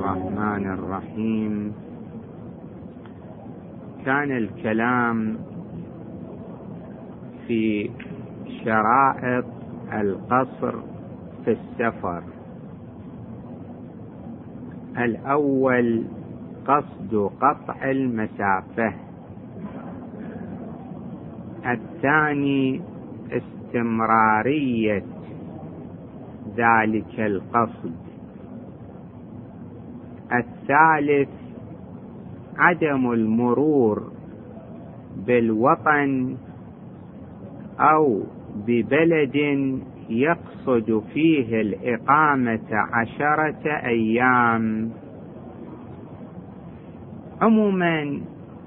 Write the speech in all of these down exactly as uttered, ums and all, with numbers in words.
الرحمن الرحيم. كان الكلام في شرائط القصر في السفر. الأول قصد قطع المسافة، الثاني استمرارية ذلك القصد، الثالث عدم المرور بالوطن أو ببلد يقصد فيه الإقامة عشرة أيام. عموما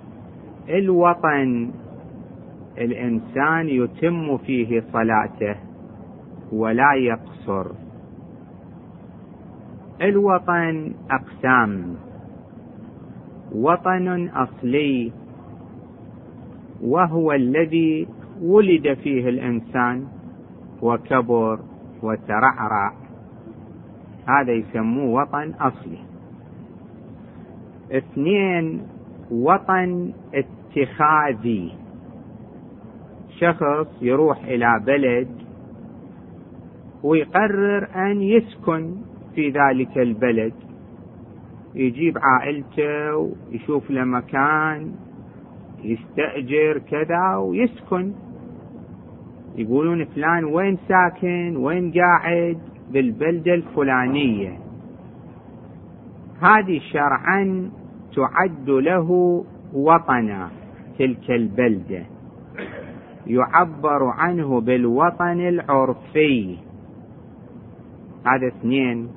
الوطن الإنسان يتم فيه صلاته ولا يقصر. الوطن أقسام: وطن أصلي وهو الذي ولد فيه الإنسان وكبر وترعرع، هذا يسموه وطن أصلي. اثنين، وطن اتخاذي، شخص يروح إلى بلد ويقرر أن يسكن في ذلك البلد، يجيب عائلته ويشوف له مكان يستأجر كذا ويسكن. يقولون فلان وين ساكن، وين قاعد، بالبلدة الفلانية. هذه شرعا تعد له وطنا، تلك البلدة يعبر عنه بالوطن العرفي. هذا اثنين.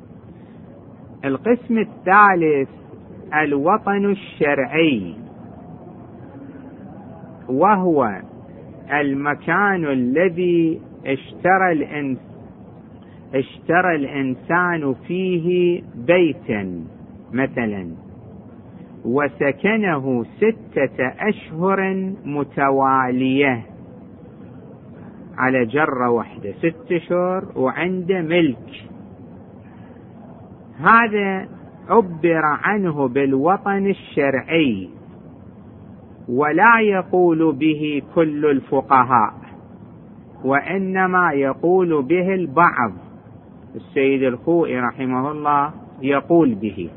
القسم الثالث الوطن الشرعي، وهو المكان الذي اشترى الإنس اشترى الإنسان فيه بيتا مثلا وسكنه ستة أشهر متوالية على جرة واحدة، ست أشهر وعنده ملك. هذا عبر عنه بالوطن الشرعي، ولا يقول به كل الفقهاء، وإنما يقول به البعض. السيد الخوئي رحمه الله يقول به.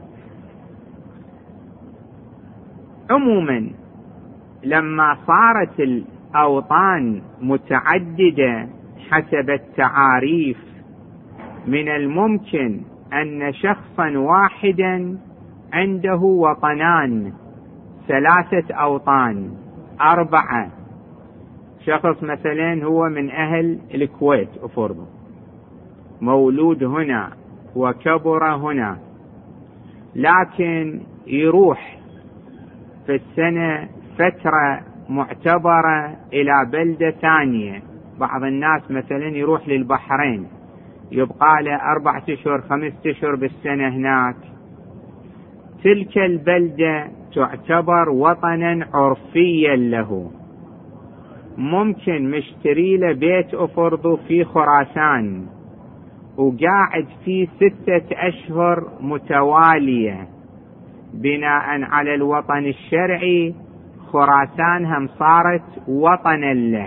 عموما لما صارت الأوطان متعددة حسب التعاريف، من الممكن أن شخصا واحدا عنده وطنان، ثلاثة أوطان، أربعة. شخص مثلا هو من أهل الكويت أفرض، مولود هنا وكبر هنا، لكن يروح في السنة فترة معتبرة إلى بلدة ثانية. بعض الناس مثلا يروح للبحرين يبقى له أربعة أشهر خمسة أشهر بالسنة هناك. تلك البلدة تعتبر وطنا عرفيا له. ممكن مشتري له بيت أفرض في خراسان وقاعد فيه ستة أشهر متوالية، بناء على الوطن الشرعي خراسان هم صارت وطنا له.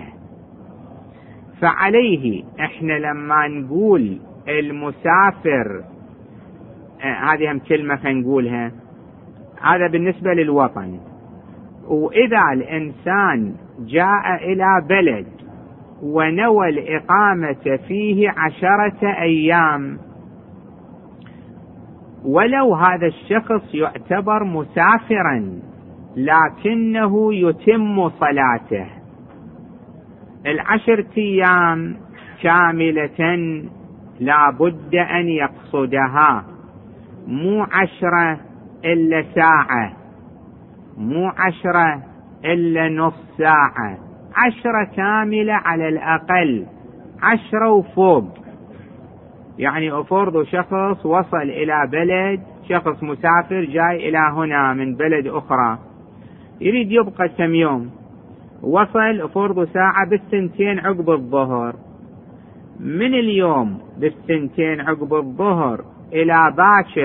فعليه احنا لما نقول المسافر، آه هذه هم كلمة خنقولها، هذا بالنسبة للوطن. وإذا الإنسان جاء إلى بلد ونوى الإقامة فيه عشرة أيام، ولو هذا الشخص يعتبر مسافرا لكنه يتم صلاته العشرة أيام كاملة، لا بد أن يقصدها، مو عشرة إلا ساعة، مو عشرة إلا نص ساعة، عشرة كاملة على الأقل، عشرة وفوق. يعني أفرض شخص وصل إلى بلد، شخص مسافر جاي إلى هنا من بلد أخرى، يريد يبقى كم يوم، وصل أفرض ساعة بالسنتين عقب الظهر، من اليوم بالسنتين عقب الظهر إلى باكر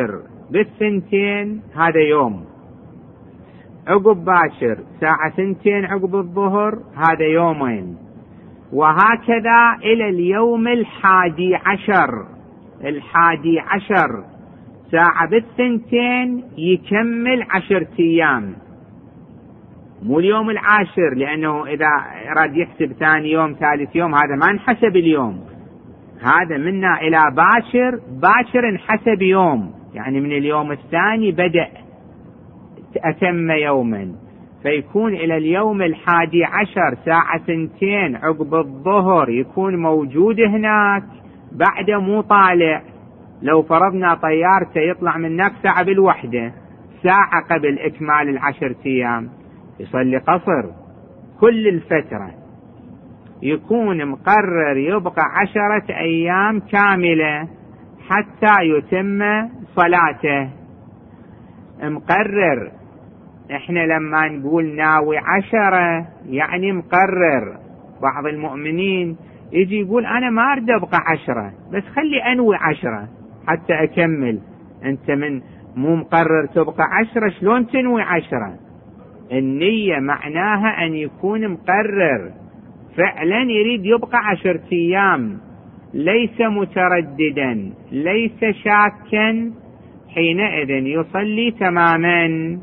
بالثنتين هذا يوم، عقب باكر ساعة ثنتين عقب الظهر هذا يومين، وهكذا إلى اليوم الحادي عشر. الحادي عشر ساعة بالثنتين يكمل عشرة أيام، مو اليوم العاشر، لأنه إذا أراد يحسب ثاني يوم ثالث يوم هذا ما انحسب اليوم، هذا منا إلى باكر، باكر انحسب يوم، يعني من اليوم الثاني بدأ أتم يوما، فيكون إلى اليوم الحادي عشر ساعة ثنتين عقب الظهر يكون موجود هناك، بعد مو طالع. لو فرضنا طيارته يطلع من هناك ساعة بالوحدة، ساعة قبل إكمال العشر أيام يصلي قصر كل الفترة، يكون مقرر يبقى عشرة أيام كاملة حتى يتم صلاته. مقرر، احنا لما نقول ناوي عشرة يعني مقرر. بعض المؤمنين يجي يقول انا ما اريد ابقى عشرة، بس خلي انوي عشرة حتى اكمل. انت من مو مقرر تبقى عشرة، شلون تنوي عشرة؟ النية معناها ان يكون مقرر فعلا يريد يبقى عشرة ايام، ليس مترددا ليس شاكا، حينئذ يصلي تماما.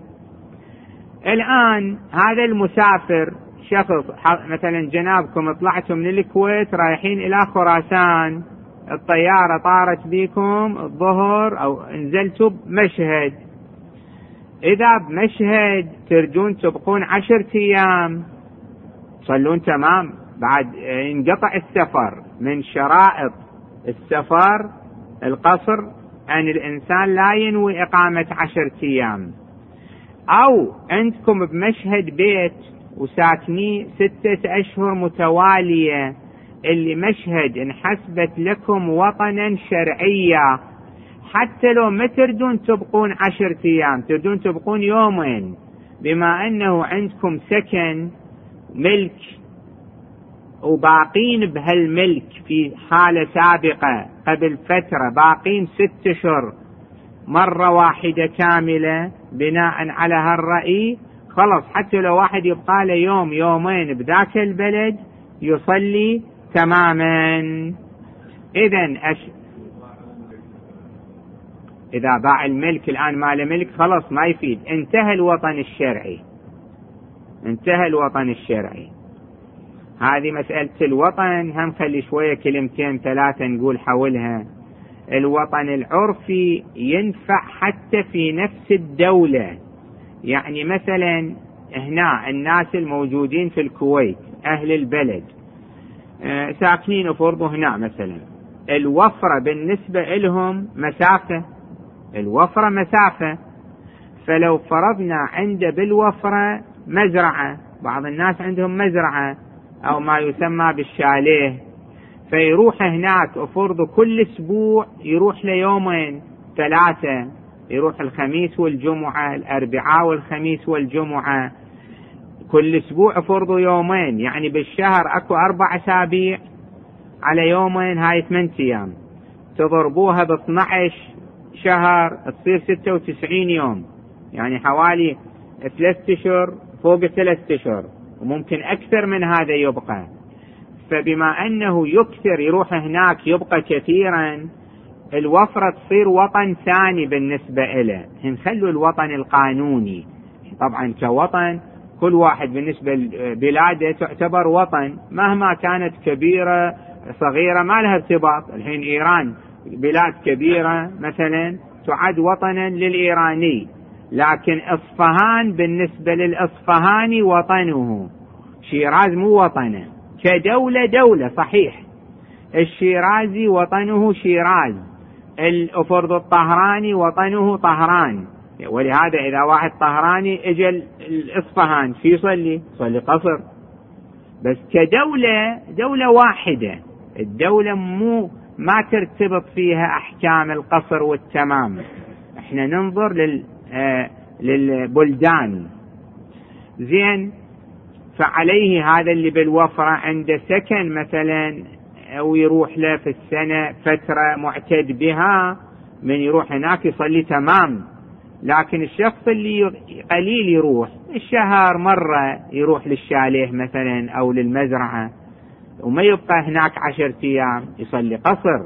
الآن هذا المسافر شخص مثلا جنابكم طلعتم من الكويت رايحين إلى خراسان، الطيارة طارت بكم الظهر أو نزلتوا بمشهد، إذا بمشهد ترجون تبقون عشرة أيام صلون تمام، بعد ينقطع السفر. من شرائط السفر القصر أن الإنسان لا ينوي إقامة عشرة أيام. أو عندكم بمشهد بيت وساكنين ستة أشهر متوالية، اللي مشهد انحسبت لكم وطنا شرعيا، حتى لو ما تردون تبقون عشرة أيام تردون تبقون يومين، بما أنه عندكم سكن ملك وباقين بهالملك في حالة سابقة قبل فترة، باقين ست أشهر مرة واحدة كاملة، بناء على هالرأي خلص حتى لو واحد يبقى له يوم يومين بذاك البلد يصلي تماما. إذن أش... إذا باع الملك الآن ما له ملك خلص ما يفيد، انتهى الوطن الشرعي، انتهى الوطن الشرعي. هذه مسألة الوطن هم خلي شوية كلمتين ثلاثة نقول حولها. الوطن العرفي ينفع حتى في نفس الدولة، يعني مثلا هنا الناس الموجودين في الكويت أهل البلد آه ساكنين فرضوا هنا مثلا، الوفرة بالنسبة لهم مسافة، الوفرة مسافة، فلو فرضنا عنده بالوفرة مزرعة، بعض الناس عندهم مزرعة أو ما يسمى بالشاليه، فيروح هناك أفرض كل أسبوع يروح ليومين ثلاثة، يروح الخميس والجمعة، الأربعاء والخميس والجمعة، كل أسبوع أفرض يومين، يعني بالشهر أكو أربع أسابيع على يومين، هاي ثمانية أيام، تضربوها ب اثني عشر شهر تصير ستة وتسعين يوم، يعني حوالي ثلاثة أشهر فوق ثلاثة أشهر، وممكن أكثر من هذا يبقى. فبما أنه يكثر يروح هناك يبقى كثيرا، الوفرة تصير وطن ثاني بالنسبة له. نخلوا الوطن القانوني، طبعا كوطن كل واحد بالنسبة لبلاده تعتبر وطن، مهما كانت كبيرة صغيرة ما لها ارتباط. الحين إيران بلاد كبيرة مثلا تعد وطنا للإيراني، لكن إصفهان بالنسبة للإصفهاني وطنه، شيراز مو وطنه كدولة، دولة صحيح، الشيرازي وطنه شيراز، الأفرض الطهراني وطنه طهران، ولهذا إذا واحد طهراني اجل الإصفهان في يصلي صلي قصر، بس كدولة دولة واحدة، الدولة مو ما ترتبط فيها أحكام القصر والتمام، احنا ننظر لل آه للبلدان. زين، فعليه هذا اللي بالوفرة عنده سكن مثلا أو يروح له في السنة فترة معتد بها، من يروح هناك يصلي تمام. لكن الشخص اللي قليل يروح الشهر مرة يروح للشاليه مثلا أو للمزرعة وما يبقى هناك عشرة أيام يصلي قصر.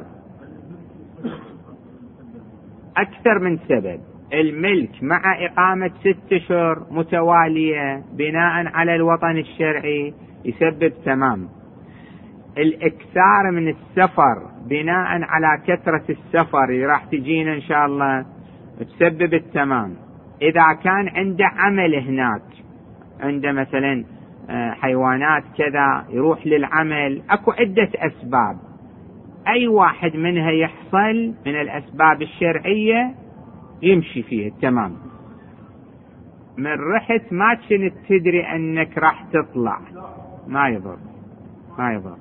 أكثر من سبب. الملك مع إقامة ست أشهر متوالية بناء على الوطن الشرعي يسبب تمام. الإكثار من السفر بناء على كثرة السفر اللي راح تجينا إن شاء الله تسبب التمام. إذا كان عنده عمل هناك، عنده مثلا حيوانات كذا يروح للعمل، أكو عدة أسباب، أي واحد منها يحصل من الأسباب الشرعية يمشي فيه التمام. من رحت ما كنت تدري أنك راح تطلع ما يضر ما يضر.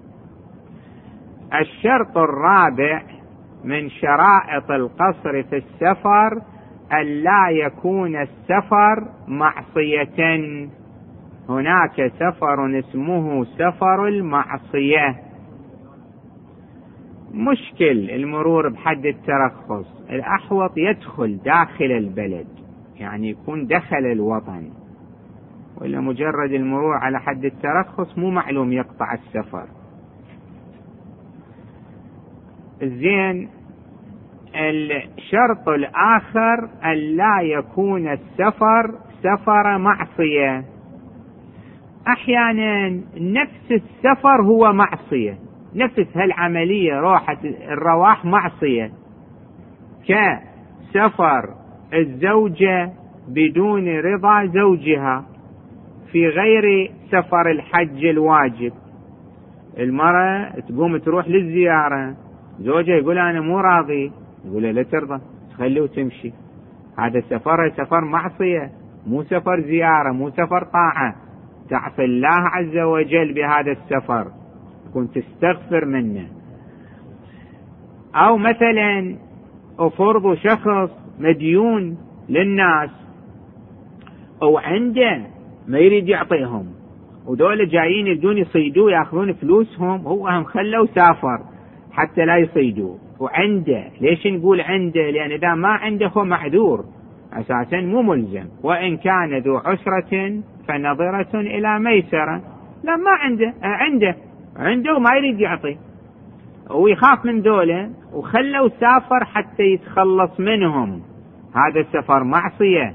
الشرط الرابع من شرائط القصر في السفر ألا يكون السفر معصية. هناك سفر اسمه سفر المعصية. مشكل المرور بحد الترخص، الأحوط يدخل داخل البلد، يعني يكون دخل الوطن، ولا مجرد المرور على حد الترخص مو معلوم يقطع السفر. زين. الشرط الآخر ألا يكون السفر سفر معصية. أحيانا نفس السفر هو معصية، نفس هالعملية روحة الرواح معصية، كسفر الزوجة بدون رضا زوجها في غير سفر الحج الواجب. المرأة تقوم تروح للزيارة، زوجها يقول أنا مو راضي، يقول لا ترضى تخليه وتمشي. هذا سفر سفر معصية، مو سفر زيارة، مو سفر طاعة. تعصي الله عز وجل بهذا السفر، تكون تستغفر منه. أو مثلا أفرض شخص مديون للناس أو عنده ما يريد يعطيهم، ودول جايين يريدون يصيدوه يأخذون فلوسهم، هو هم خلوا سافر حتى لا يصيدوه وعنده. ليش نقول عنده؟ لأن إذا ما عنده هو معذور أساسا، مو ملزم. وإن كان ذو عسرة فنظرة إلى ميسرة. لا ما عنده عنده عنده وما يريد يعطي ويخاف من دولة وخلوا سافر حتى يتخلص منهم، هذا السفر معصية.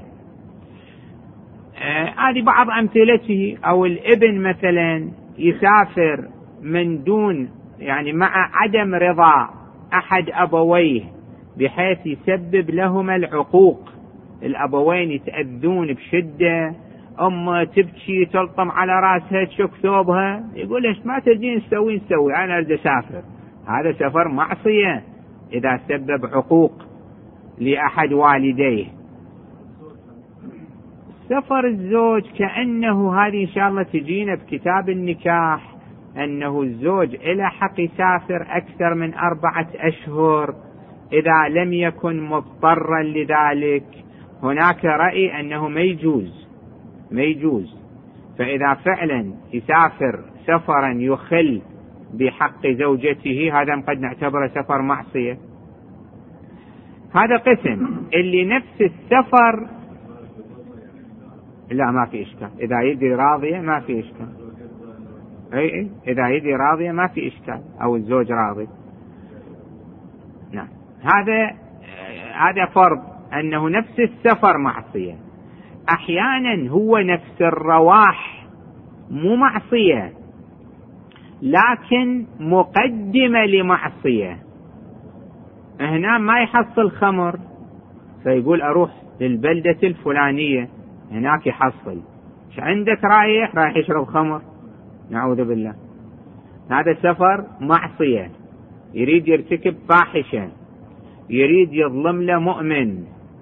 هذه آه بعض أمثلته. أو الابن مثلا يسافر من دون يعني مع عدم رضا أحد أبويه بحيث يسبب لهما العقوق. الأبوين يتأذون بشدة، أم تبكي تلطم على رأسها تشك ثوبها، يقول ليش ما تجين نسوي نسوي أنا أريد أسافر. هذا سفر معصية إذا سبب عقوق لأحد والديه. سفر الزوج كأنه هذه إن شاء الله تجينا بكتاب النكاح، أنه الزوج إلى حق يسافر أكثر من أربعة أشهر إذا لم يكن مضطرا لذلك. هناك رأي أنه ما يجوز ما يجوز. فإذا فعلا يسافر سفرا يخل بحق زوجته هذا قد نعتبره سفر معصية. هذا قسم. اللي نفس السفر لا ما في إشكال، إذا يدي راضية ما في إشكال. أي أي إذا يدي راضية ما في إشكال، أو الزوج راضي. نعم. هذا هذا فرض أنه نفس السفر معصية. أحيانا هو نفس الرواح مو معصية لكن مقدمة لمعصية. هنا ما يحصل خمر فيقول أروح للبلدة الفلانية هناك يحصل. إيش عندك رايح رايح يشرب خمر؟ نعوذ بالله. هذا سفر معصية، يريد يرتكب فاحشة، يريد يظلم له مؤمن،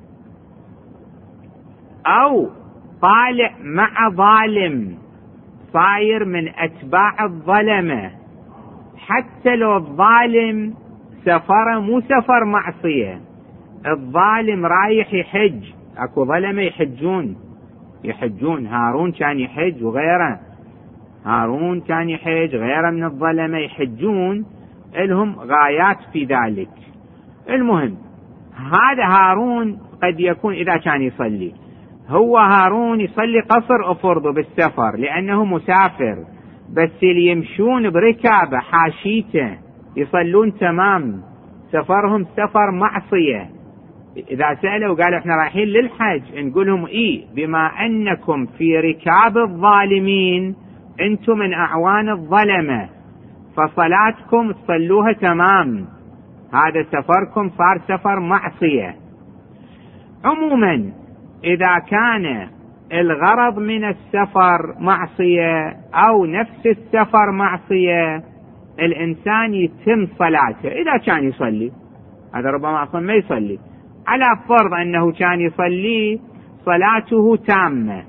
أو طالع مع ظالم صاير من أتباع الظلمة. حتى لو الظالم سفر مو سفر معصية، الظالم رايح يحج، أكو ظلمة يحجون يحجون هارون كان يحج وغيره، هارون كان يحج غيره من الظلمة يحجون، لهم غايات في ذلك. المهم هذا هارون قد يكون إذا كان يصلي، هو هارون يصلي قصر أفرضه بالسفر لأنه مسافر، بس اللي يمشون بركابة حاشيته يصلون تمام، سفرهم سفر معصية. إذا سألوا قالوا احنا رايحين للحج، نقولهم إيه بما أنكم في ركاب الظالمين أنتم من أعوان الظلمة، فصلاتكم تصلوها تمام، هذا سفركم صار سفر معصية. عموما إذا كان الغرض من السفر معصية أو نفس السفر معصية، الإنسان يتم صلاته. إذا كان يصلي، هذا ربما أصلا ما يصلي، على فرض أنه كان يصلي صلاته تامة.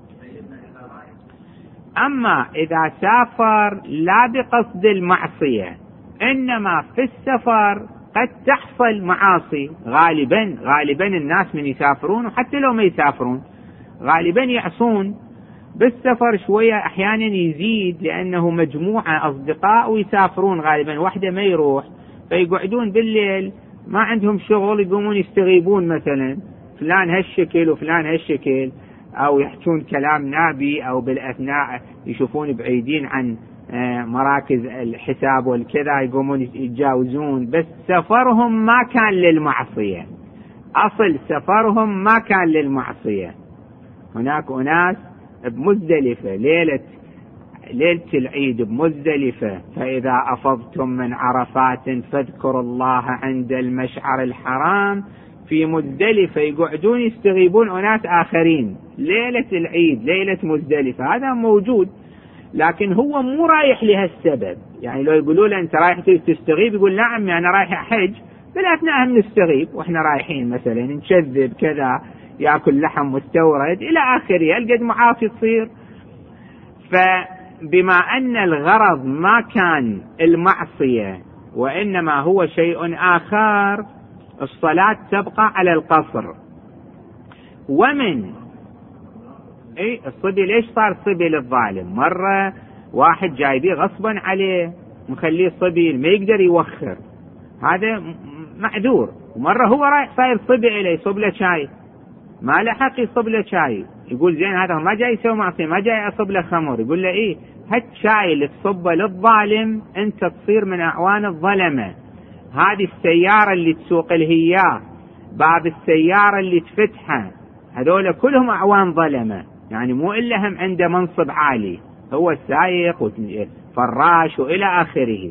أما إذا سافر لا بقصد المعصية، إنما في السفر قد تحصل معاصي، غالبا غالبا الناس من يسافرون، وحتى لو ما يسافرون غالبا يعصون بالسفر شوية، أحيانا يزيد لأنه مجموعة أصدقاء ويسافرون غالبا، واحدة ما يروح فيقعدون بالليل ما عندهم شغل، يقومون يستغيبون مثلا فلان هالشكل وفلان هالشكل، أو يحكون كلام نابي، أو بالأثناء يشوفون بعيدين عن مراكز الحساب والكذا يقومون يتجاوزون، بس سفرهم ما كان للمعصية، أصل سفرهم ما كان للمعصية. هناك أناس بمزدلفة ليلة ليلة العيد بمزدلفة، فإذا أفضتم من عرفات فاذكروا الله عند المشعر الحرام، في مزدلفة يقعدون يستغيبون أناس آخرين ليلة العيد، ليلة مزدلفة، هذا موجود، لكن هو مو رايح لهالسبب. يعني لو يقولوا له أنت رايح تستغيب، يقول نعم أنا رايح أحج، بالأثناء هم نستغيب وإحنا رايحين مثلا نشذب كذا، يأكل لحم مستورد إلى آخره، القد معاصي تصير. فبما أن الغرض ما كان المعصية وإنما هو شيء آخر، الصلاة تبقى على القصر. ومن اي الصبي، ليش صار صبي للظالم؟ مرة واحد جايبيه غصبا عليه مخليه صبي ما يقدر يوخر، هذا معذور. ومرة هو رايح صاير صبي إليه يصب له شاي، ما لحق يصب له شاي، يقول زين هذا ما جاي يسوي معصية، ما جاي أصب له خمر، يقول له إيه هالشاي اللي تصبه للظالم أنت تصير من أعوان الظلمة. هذه السيارة اللي تسوق الهياه، باب السيارة اللي تفتحه، هذول كلهم أعوان ظلمة، يعني مو إلا هم عنده منصب عالي، هو السائق وفراش وإلى آخره.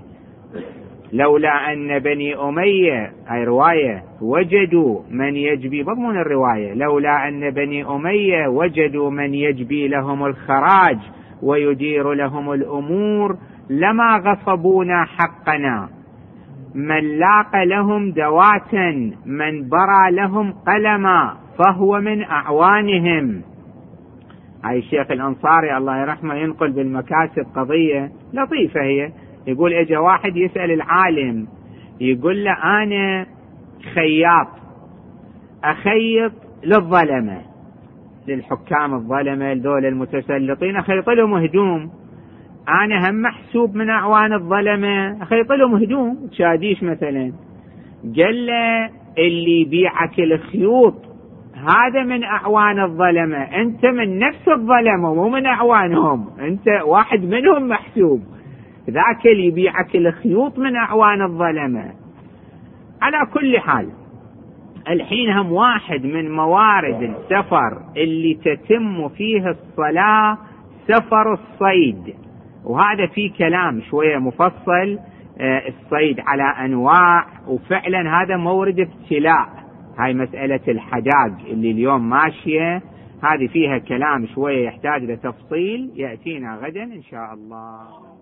لولا أن بني أمية، أي رواية، وجدوا من يجبي، بضمن الرواية، لولا أن بني أمية وجدوا من يجبي لهم الخراج ويدير لهم الأمور لما غصبونا حقنا، من لاق لهم دواتا من برى لهم قلما فهو من أعوانهم. هاي الشيخ الأنصاري الله يرحمه ينقل بالمكاسب قضية لطيفة، هي يقول اجا واحد يسأل العالم، يقول له أنا خياط، أخيط للظلمة، للحكام الظلمة ذول المتسلطين، أخيط لهم هدوم، أنا هم محسوب من أعوان الظلمة، أخيط لهم هدوم شاديش مثلا. قال له اللي يبيعك الخيوط هذا من أعوان الظلمة، أنت من نفس الظلمة مو من أعوانهم، أنت واحد منهم محسوب، ذاك اللي يبيعك الخيوط من أعوان الظلمة. على كل حال الحين هم واحد من موارد السفر اللي تتم فيه الصلاة سفر الصيد، وهذا فيه كلام شوية مفصل، الصيد على أنواع، وفعلا هذا مورد ابتلاء. هاي مسألة الحداق اللي اليوم ماشية، هذه فيها كلام شوية يحتاج لتفصيل، يأتينا غدا إن شاء الله.